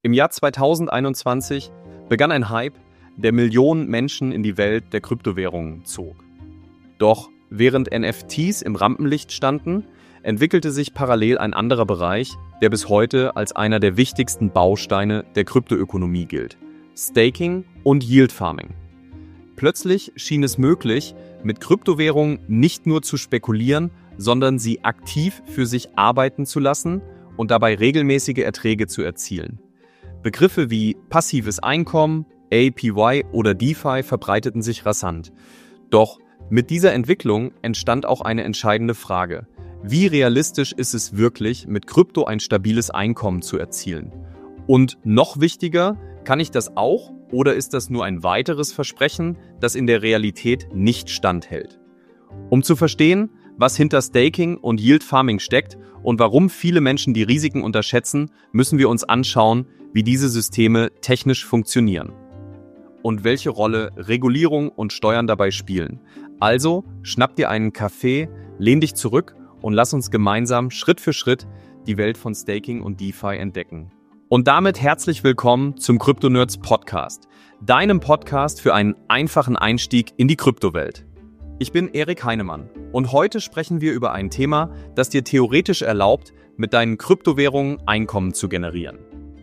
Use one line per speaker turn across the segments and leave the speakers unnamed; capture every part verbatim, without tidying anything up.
Im Jahr zweitausendeinundzwanzig begann ein Hype, der Millionen Menschen in die Welt der Kryptowährungen zog. Doch während N F Ts im Rampenlicht standen, entwickelte sich parallel ein anderer Bereich, der bis heute als einer der wichtigsten Bausteine der Kryptoökonomie gilt: Staking und Yield Farming. Plötzlich schien es möglich, mit Kryptowährungen nicht nur zu spekulieren, sondern sie aktiv für sich arbeiten zu lassen und dabei regelmäßige Erträge zu erzielen. Begriffe wie passives Einkommen, A P Y oder DeFi verbreiteten sich rasant. Doch mit dieser Entwicklung entstand auch eine entscheidende Frage: Wie realistisch ist es wirklich, mit Krypto ein stabiles Einkommen zu erzielen? Und noch wichtiger, kann ich das auch, oder ist das nur ein weiteres Versprechen, das in der Realität nicht standhält? Um zu verstehen, was hinter Staking und Yield Farming steckt und warum viele Menschen die Risiken unterschätzen, müssen wir uns anschauen, wie diese Systeme technisch funktionieren und welche Rolle Regulierung und Steuern dabei spielen. Also schnapp dir einen Kaffee, lehn dich zurück und lass uns gemeinsam Schritt für Schritt die Welt von Staking und DeFi entdecken. Und damit herzlich willkommen zum Crypto Nerds Podcast, deinem Podcast für einen einfachen Einstieg in die Kryptowelt. Ich bin Erik Heinemann und heute sprechen wir über ein Thema, das dir theoretisch erlaubt, mit deinen Kryptowährungen Einkommen zu generieren.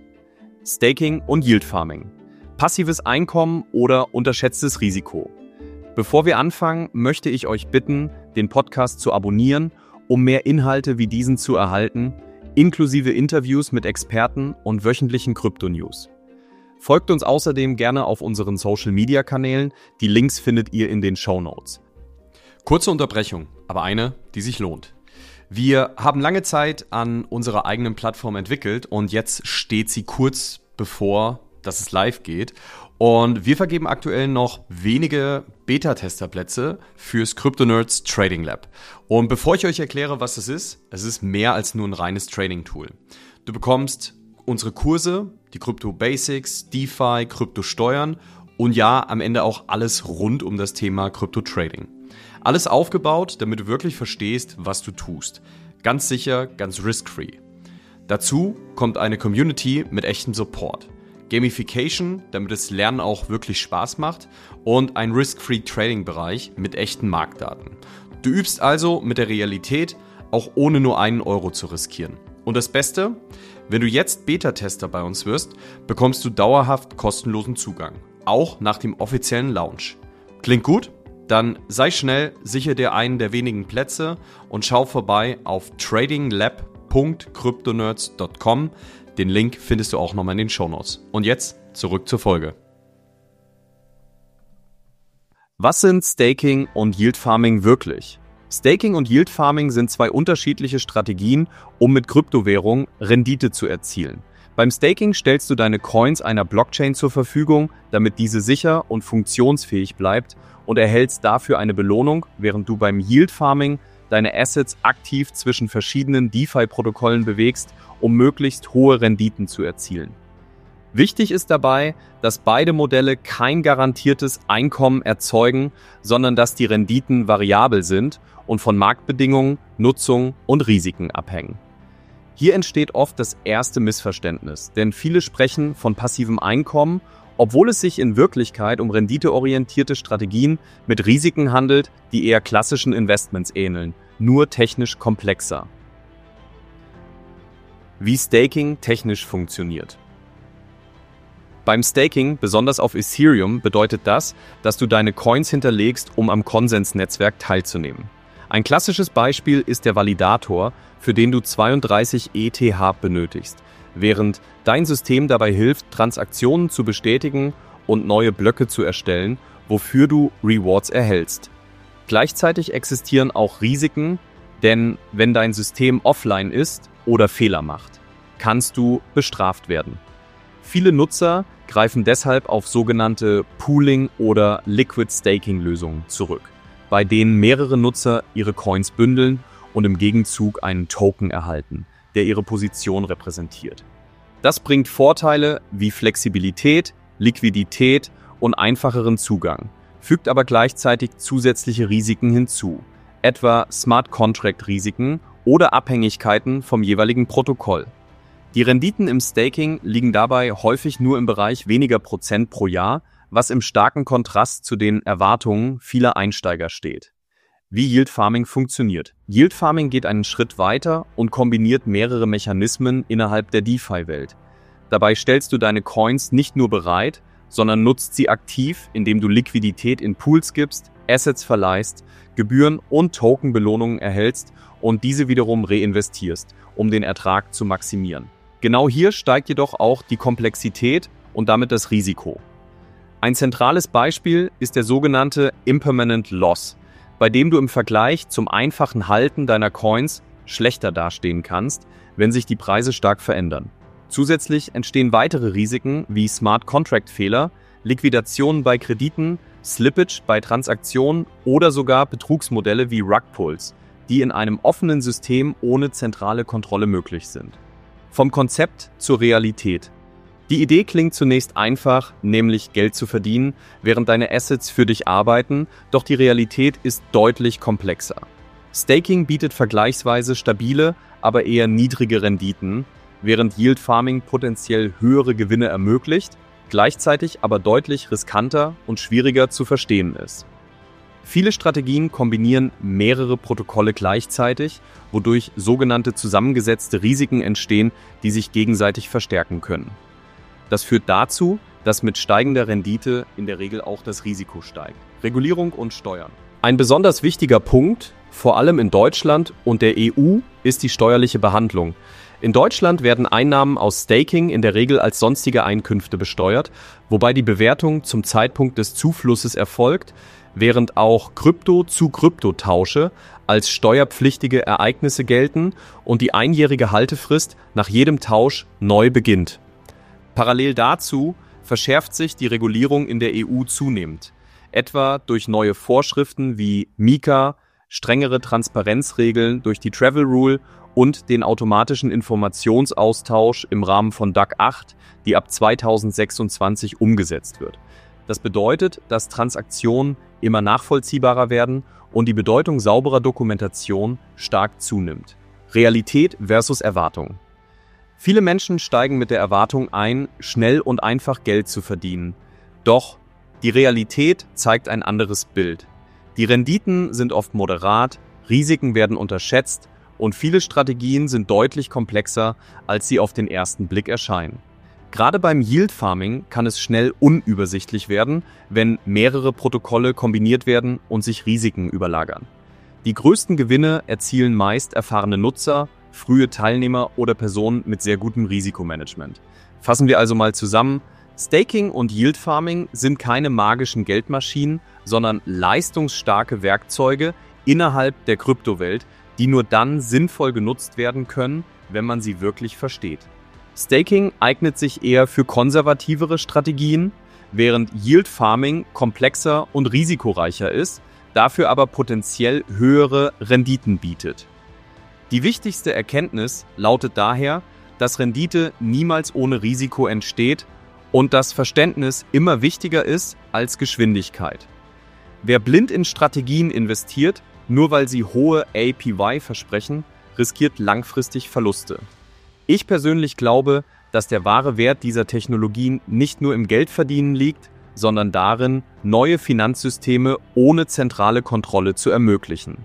Staking und Yield Farming. Passives Einkommen oder unterschätztes Risiko. Bevor wir anfangen, möchte ich euch bitten, den Podcast zu abonnieren, um mehr Inhalte wie diesen zu erhalten, inklusive Interviews mit Experten und wöchentlichen Krypto-News. Folgt uns außerdem gerne auf unseren Social-Media-Kanälen, die Links findet ihr in den Shownotes. Kurze Unterbrechung, aber eine, die sich lohnt. Wir haben lange Zeit an unserer eigenen Plattform entwickelt und jetzt steht sie kurz bevor, dass es live geht. Und wir vergeben aktuell noch wenige Beta-Testerplätze fürs Crypto Nerds Trading Lab. Und bevor ich euch erkläre, was es ist, es ist mehr als nur ein reines Trading-Tool. Du bekommst unsere Kurse, die Crypto Basics, DeFi, Krypto-Steuern und ja, am Ende auch alles rund um das Thema Krypto-Trading. Alles aufgebaut, damit du wirklich verstehst, was du tust. Ganz sicher, ganz risk-free. Dazu kommt eine Community mit echtem Support. Gamification, damit das Lernen auch wirklich Spaß macht, und ein Risk-Free-Trading-Bereich mit echten Marktdaten. Du übst also mit der Realität, auch ohne nur einen Euro zu riskieren. Und das Beste, wenn du jetzt Beta-Tester bei uns wirst, bekommst du dauerhaft kostenlosen Zugang, auch nach dem offiziellen Launch. Klingt gut? Dann sei schnell, sichere dir einen der wenigen Plätze und schau vorbei auf tradinglab punkt cryptonerds punkt com. Den Link findest du auch nochmal in den Shownotes. Und jetzt zurück zur Folge. Was sind Staking und Yield Farming wirklich? Staking und Yield Farming sind zwei unterschiedliche Strategien, um mit Kryptowährungen Rendite zu erzielen. Beim Staking stellst du deine Coins einer Blockchain zur Verfügung, damit diese sicher und funktionsfähig bleibt, und erhältst dafür eine Belohnung, während du beim Yield Farming deine Assets aktiv zwischen verschiedenen DeFi-Protokollen bewegst, um möglichst hohe Renditen zu erzielen. Wichtig ist dabei, dass beide Modelle kein garantiertes Einkommen erzeugen, sondern dass die Renditen variabel sind und von Marktbedingungen, Nutzung und Risiken abhängen. Hier entsteht oft das erste Missverständnis, denn viele sprechen von passivem Einkommen, obwohl es sich in Wirklichkeit um renditeorientierte Strategien mit Risiken handelt, die eher klassischen Investments ähneln, nur technisch komplexer. Wie Staking technisch funktioniert. Beim Staking, besonders auf Ethereum, bedeutet das, dass du deine Coins hinterlegst, um am Konsensnetzwerk teilzunehmen. Ein klassisches Beispiel ist der Validator, für den du zweiunddreißig E T H benötigst, während dein System dabei hilft, Transaktionen zu bestätigen und neue Blöcke zu erstellen, wofür du Rewards erhältst. Gleichzeitig existieren auch Risiken, denn wenn dein System offline ist oder Fehler macht, kannst du bestraft werden. Viele Nutzer greifen deshalb auf sogenannte Pooling- oder Liquid-Staking-Lösungen zurück, bei denen mehrere Nutzer ihre Coins bündeln und im Gegenzug einen Token erhalten, der ihre Position repräsentiert. Das bringt Vorteile wie Flexibilität, Liquidität und einfacheren Zugang, fügt aber gleichzeitig zusätzliche Risiken hinzu, etwa Smart Contract Risiken oder Abhängigkeiten vom jeweiligen Protokoll. Die Renditen im Staking liegen dabei häufig nur im Bereich weniger Prozent pro Jahr, was im starken Kontrast zu den Erwartungen vieler Einsteiger steht. Wie Yield Farming funktioniert. Yield Farming geht einen Schritt weiter und kombiniert mehrere Mechanismen innerhalb der DeFi-Welt. Dabei stellst du deine Coins nicht nur bereit, sondern nutzt sie aktiv, indem du Liquidität in Pools gibst, Assets verleihst, Gebühren und Token-Belohnungen erhältst und diese wiederum reinvestierst, um den Ertrag zu maximieren. Genau hier steigt jedoch auch die Komplexität und damit das Risiko. Ein zentrales Beispiel ist der sogenannte Impermanent Loss, bei dem du im Vergleich zum einfachen Halten deiner Coins schlechter dastehen kannst, wenn sich die Preise stark verändern. Zusätzlich entstehen weitere Risiken wie Smart Contract Fehler, Liquidationen bei Krediten, Slippage bei Transaktionen oder sogar Betrugsmodelle wie Rug Pulls, die in einem offenen System ohne zentrale Kontrolle möglich sind. Vom Konzept zur Realität. Die Idee klingt zunächst einfach, nämlich Geld zu verdienen, während deine Assets für dich arbeiten, doch die Realität ist deutlich komplexer. Staking bietet vergleichsweise stabile, aber eher niedrige Renditen, während Yield Farming potenziell höhere Gewinne ermöglicht, gleichzeitig aber deutlich riskanter und schwieriger zu verstehen ist. Viele Strategien kombinieren mehrere Protokolle gleichzeitig, wodurch sogenannte zusammengesetzte Risiken entstehen, die sich gegenseitig verstärken können. Das führt dazu, dass mit steigender Rendite in der Regel auch das Risiko steigt. Regulierung und Steuern. Ein besonders wichtiger Punkt, vor allem in Deutschland und der E U, ist die steuerliche Behandlung. In Deutschland werden Einnahmen aus Staking in der Regel als sonstige Einkünfte besteuert, wobei die Bewertung zum Zeitpunkt des Zuflusses erfolgt, während auch Krypto-zu-Krypto-Tausche als steuerpflichtige Ereignisse gelten und die einjährige Haltefrist nach jedem Tausch neu beginnt. Parallel dazu verschärft sich die Regulierung in der E U zunehmend, etwa durch neue Vorschriften wie MiCA, strengere Transparenzregeln durch die Travel Rule und den automatischen Informationsaustausch im Rahmen von D A C acht, die ab zweitausendsechsundzwanzig umgesetzt wird. Das bedeutet, dass Transaktionen immer nachvollziehbarer werden und die Bedeutung sauberer Dokumentation stark zunimmt. Realität versus Erwartung. Viele Menschen steigen mit der Erwartung ein, schnell und einfach Geld zu verdienen. Doch die Realität zeigt ein anderes Bild. Die Renditen sind oft moderat, Risiken werden unterschätzt und viele Strategien sind deutlich komplexer, als sie auf den ersten Blick erscheinen. Gerade beim Yield Farming kann es schnell unübersichtlich werden, wenn mehrere Protokolle kombiniert werden und sich Risiken überlagern. Die größten Gewinne erzielen meist erfahrene Nutzer, frühe Teilnehmer oder Personen mit sehr gutem Risikomanagement. Fassen wir also mal zusammen: Staking und Yield Farming sind keine magischen Geldmaschinen, sondern leistungsstarke Werkzeuge innerhalb der Kryptowelt, die nur dann sinnvoll genutzt werden können, wenn man sie wirklich versteht. Staking eignet sich eher für konservativere Strategien, während Yield Farming komplexer und risikoreicher ist, dafür aber potenziell höhere Renditen bietet. Die wichtigste Erkenntnis lautet daher, dass Rendite niemals ohne Risiko entsteht und das Verständnis immer wichtiger ist als Geschwindigkeit. Wer blind in Strategien investiert, nur weil sie hohe A P Y versprechen, riskiert langfristig Verluste. Ich persönlich glaube, dass der wahre Wert dieser Technologien nicht nur im Geldverdienen liegt, sondern darin, neue Finanzsysteme ohne zentrale Kontrolle zu ermöglichen.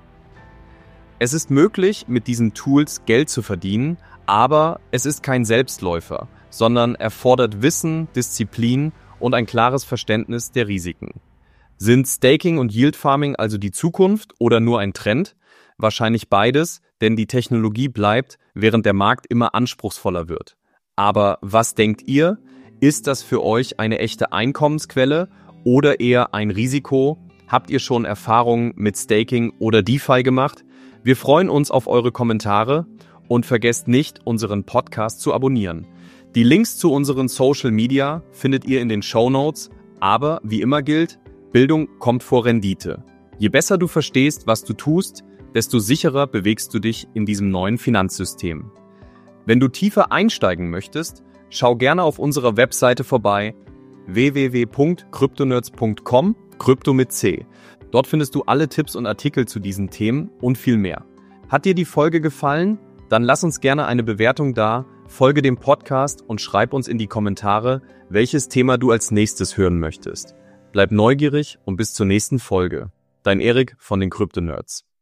Es ist möglich, mit diesen Tools Geld zu verdienen, aber es ist kein Selbstläufer, sondern erfordert Wissen, Disziplin und ein klares Verständnis der Risiken. Sind Staking und Yield Farming also die Zukunft oder nur ein Trend? Wahrscheinlich beides, denn die Technologie bleibt, während der Markt immer anspruchsvoller wird. Aber was denkt ihr? Ist das für euch eine echte Einkommensquelle oder eher ein Risiko? Habt ihr schon Erfahrungen mit Staking oder DeFi gemacht? Wir freuen uns auf eure Kommentare und vergesst nicht, unseren Podcast zu abonnieren. Die Links zu unseren Social Media findet ihr in den Shownotes, aber wie immer gilt, Bildung kommt vor Rendite. Je besser du verstehst, was du tust, desto sicherer bewegst du dich in diesem neuen Finanzsystem. Wenn du tiefer einsteigen möchtest, schau gerne auf unserer Webseite vorbei w w w punkt kryptonerds punkt com, Krypto mit C. Dort findest du alle Tipps und Artikel zu diesen Themen und viel mehr. Hat dir die Folge gefallen? Dann lass uns gerne eine Bewertung da, folge dem Podcast und schreib uns in die Kommentare, welches Thema du als nächstes hören möchtest. Bleib neugierig und bis zur nächsten Folge. Dein Erik von den Krypto-Nerds.